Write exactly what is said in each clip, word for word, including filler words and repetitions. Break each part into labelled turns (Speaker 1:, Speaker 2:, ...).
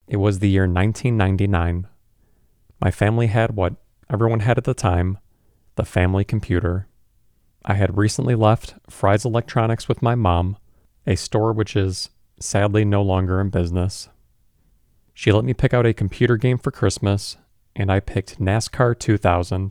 Speaker 1: It was the year nineteen ninety-nine. My family had what everyone had at the time, the family computer. I had recently left Fry's Electronics with my mom, a store which is sadly no longer in business. She let me pick out a computer game for Christmas, and I picked NASCAR two thousand.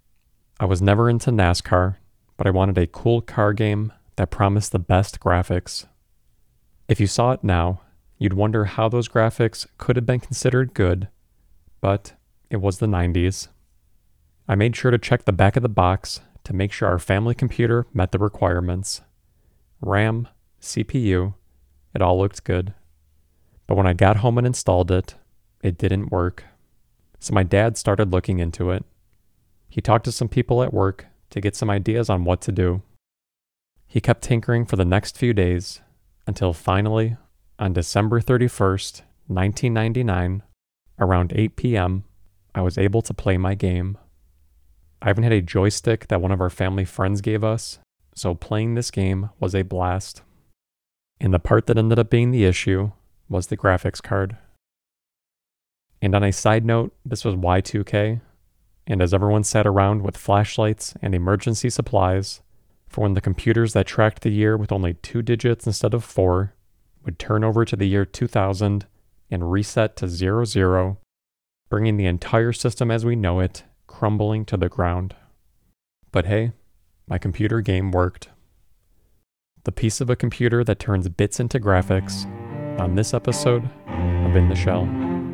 Speaker 1: I was never into NASCAR, but I wanted a cool car game that promised the best graphics. If you saw it now, you'd wonder how those graphics could have been considered good, but it was the nineties. I made sure to check the back of the box to make sure our family computer met the requirements. RAM, C P U, it all looked good. But when I got home and installed it, it didn't work. So my dad started looking into it. He talked to some people at work to get some ideas on what to do. He kept tinkering for the next few days until finally, on December thirty-first, nineteen ninety-nine, around eight p.m., I was able to play my game. I even had a joystick that one of our family friends gave us, so playing this game was a blast. And the part that ended up being the issue was the graphics card. And on a side note, this was Y two K, and as everyone sat around with flashlights and emergency supplies for when the computers that tracked the year with only two digits instead of four would turn over to the year two thousand and reset to zero zero, bringing the entire system as we know it crumbling to the ground. But hey, my computer game worked. The piece of a computer that turns bits into graphics on this episode of In the Shell.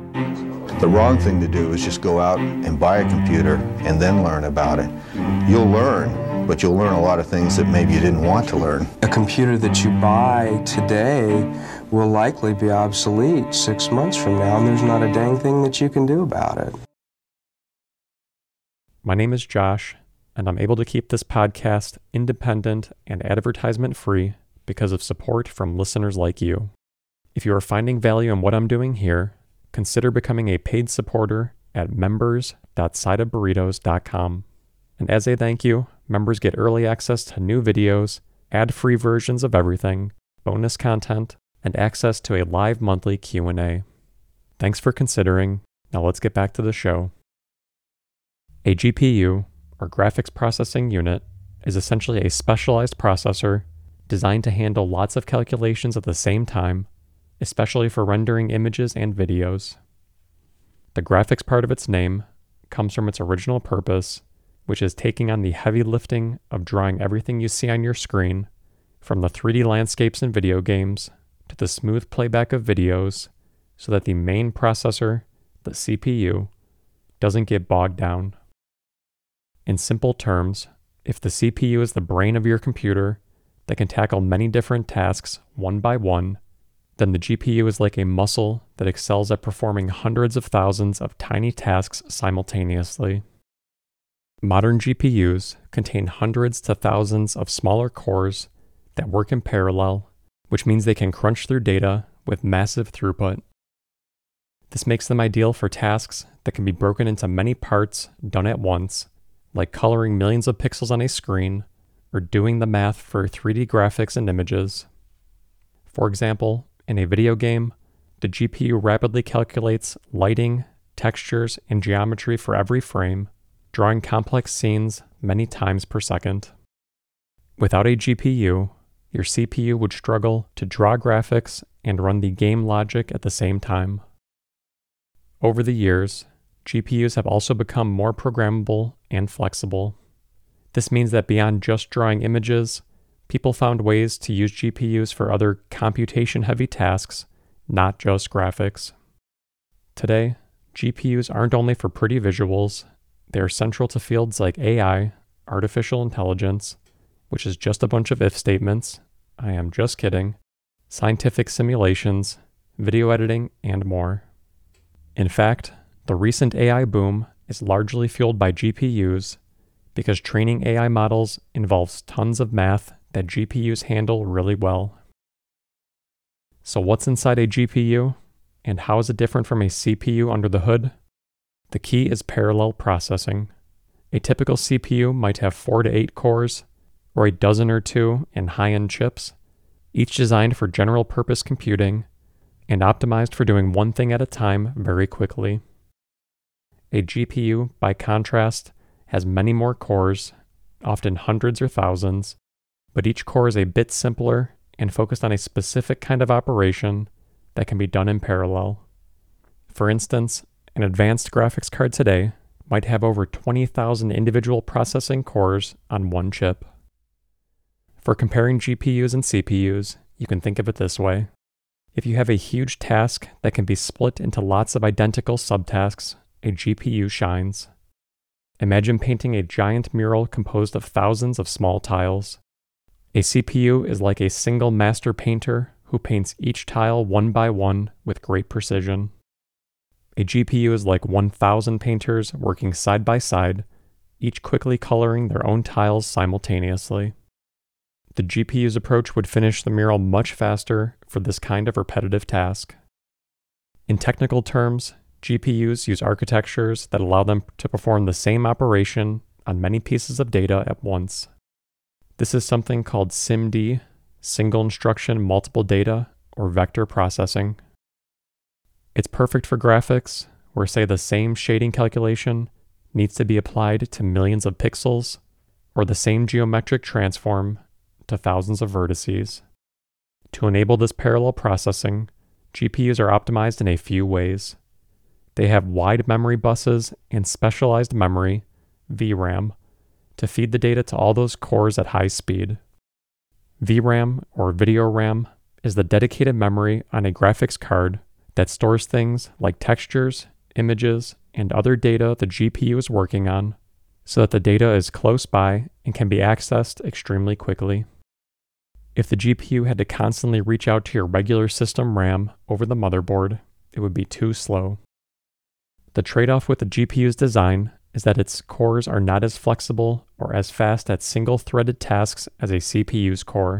Speaker 2: The wrong thing to do is just go out and buy a computer and then learn about it. You'll learn, but you'll learn a lot of things that maybe you didn't want to learn.
Speaker 3: A computer that you buy today will likely be obsolete six months from now, and there's not a dang thing that you can do about it.
Speaker 1: My name is Josh, and I'm able to keep this podcast independent and advertisement-free because of support from listeners like you. If you are finding value in what I'm doing here, consider becoming a paid supporter at members dot side of burritos dot com. And as a thank you, members get early access to new videos, ad-free versions of everything, bonus content, and access to a live monthly Q and A. Thanks for considering. Now let's get back to the show. A G P U, or graphics processing unit, is essentially a specialized processor designed to handle lots of calculations at the same time, especially for rendering images and videos. The graphics part of its name comes from its original purpose, which is taking on the heavy lifting of drawing everything you see on your screen, from the three D landscapes in video games to the smooth playback of videos, so that the main processor, the C P U, doesn't get bogged down. In simple terms, if the C P U is the brain of your computer that can tackle many different tasks one by one, then the G P U is like a muscle that excels at performing hundreds of thousands of tiny tasks simultaneously. Modern G P Us contain hundreds to thousands of smaller cores that work in parallel, which means they can crunch through data with massive throughput. This makes them ideal for tasks that can be broken into many parts done at once, like coloring millions of pixels on a screen or doing the math for three D graphics and images. For example, in a video game, the G P U rapidly calculates lighting, textures, and geometry for every frame, drawing complex scenes many times per second. Without a G P U, your C P U would struggle to draw graphics and run the game logic at the same time. Over the years, G P Us have also become more programmable and flexible. This means that beyond just drawing images, people found ways to use G P Us for other computation-heavy tasks, not just graphics. Today, G P Us aren't only for pretty visuals, they are central to fields like A I, artificial intelligence, which is just a bunch of if statements, I am just kidding, scientific simulations, video editing, and more. In fact, the recent A I boom is largely fueled by G P Us because training A I models involves tons of math that G P Us handle really well. So what's inside a G P U, and how is it different from a C P U under the hood? The key is parallel processing. A typical C P U might have four to eight cores, or a dozen or two in high-end chips, each designed for general-purpose computing, and optimized for doing one thing at a time very quickly. A G P U, by contrast, has many more cores, often hundreds or thousands, but each core is a bit simpler and focused on a specific kind of operation that can be done in parallel. For instance, an advanced graphics card today might have over twenty thousand individual processing cores on one chip. For comparing G P Us and C P Us, you can think of it this way. If you have a huge task that can be split into lots of identical subtasks, a G P U shines. Imagine painting a giant mural composed of thousands of small tiles. A C P U is like a single master painter who paints each tile one by one with great precision. A G P U is like one thousand painters working side by side, each quickly coloring their own tiles simultaneously. The G P U's approach would finish the mural much faster for this kind of repetitive task. In technical terms, G P Us use architectures that allow them to perform the same operation on many pieces of data at once. This is something called S I M D, Single Instruction Multiple Data, or vector processing. It's perfect for graphics, where say the same shading calculation needs to be applied to millions of pixels, or the same geometric transform to thousands of vertices. To enable this parallel processing, G P Us are optimized in a few ways. They have wide memory buses and specialized memory, V RAM, to feed the data to all those cores at high speed. V RAM, or video RAM, is the dedicated memory on a graphics card that stores things like textures, images, and other data the G P U is working on, so that the data is close by and can be accessed extremely quickly. If the G P U had to constantly reach out to your regular system RAM over the motherboard, it would be too slow. The trade-off with the G P U's design is that its cores are not as flexible or as fast at single-threaded tasks as a C P U's core.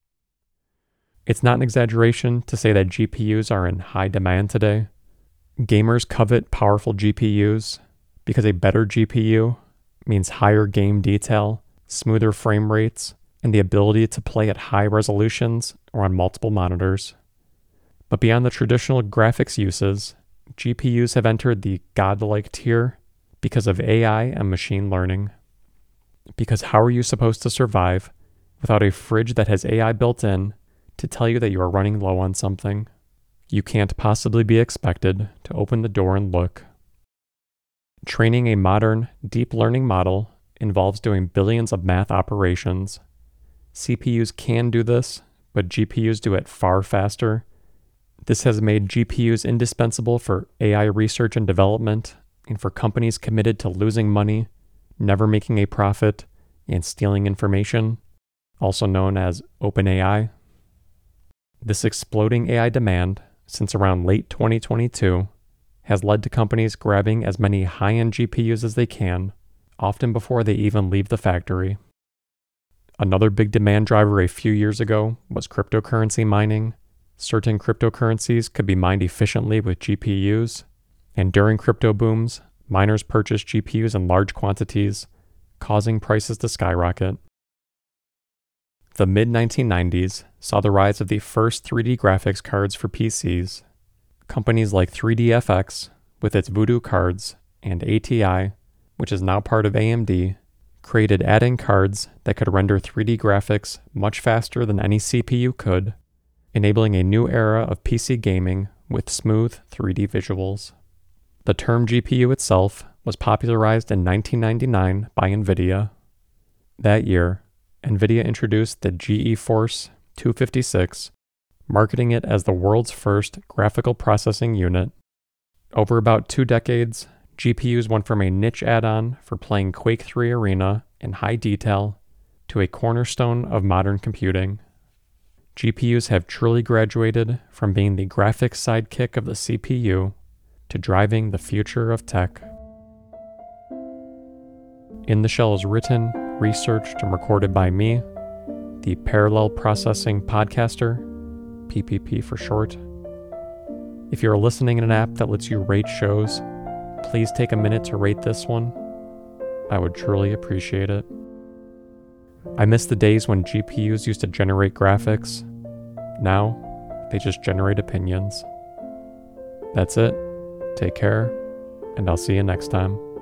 Speaker 1: It's not an exaggeration to say that G P Us are in high demand today. Gamers covet powerful G P Us because a better G P U means higher game detail, smoother frame rates, and the ability to play at high resolutions or on multiple monitors. But beyond the traditional graphics uses, G P Us have entered the godlike tier because of A I and machine learning. Because how are you supposed to survive without a fridge that has A I built in to tell you that you are running low on something? You can't possibly be expected to open the door and look. Training a modern, deep learning model involves doing billions of math operations. C P Us can do this, but G P Us do it far faster. This has made G P Us indispensable for A I research and development, and for companies committed to losing money, never making a profit, and stealing information, also known as OpenAI. This exploding A I demand, since around late twenty twenty-two, has led to companies grabbing as many high-end G P Us as they can, often before they even leave the factory. Another big demand driver a few years ago was cryptocurrency mining. Certain cryptocurrencies could be mined efficiently with G P Us, and during crypto booms, miners purchased G P Us in large quantities, causing prices to skyrocket. The mid nineteen nineties saw the rise of the first three D graphics cards for P Cs. Companies like three D F X, with its Voodoo cards, and A T I, which is now part of A M D, created add-in cards that could render three D graphics much faster than any C P U could, enabling a new era of P C gaming with smooth three D visuals. The term G P U itself was popularized in nineteen ninety-nine by NVIDIA. That year, NVIDIA introduced the GeForce two fifty-six, marketing it as the world's first graphical processing unit. Over about two decades, G P Us went from a niche add-on for playing Quake three Arena in high detail to a cornerstone of modern computing. G P Us have truly graduated from being the graphics sidekick of the C P U to driving the future of tech. In the Shell is written, researched, and recorded by me, the Parallel Processing Podcaster, P P P for short. If you're listening in an app that lets you rate shows, please take a minute to rate this one. I would truly appreciate it. I miss the days when G P Us used to generate graphics. Now, they just generate opinions. That's it. Take care, and I'll see you next time.